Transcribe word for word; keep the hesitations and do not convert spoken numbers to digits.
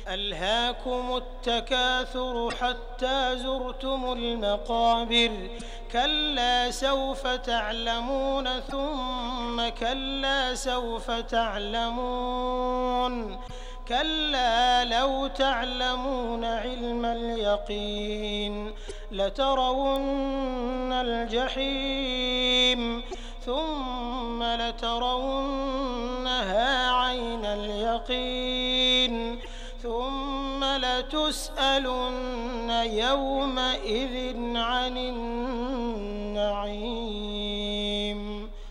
ألهاكم التكاثر حتى زرتم المقابر كلا سوف تعلمون ثم كلا سوف تعلمون كلا لو تعلمون علم اليقين لترون الجحيم ثم لترونها عين اليقين ثم لتسألن يومئذ عن النعيم.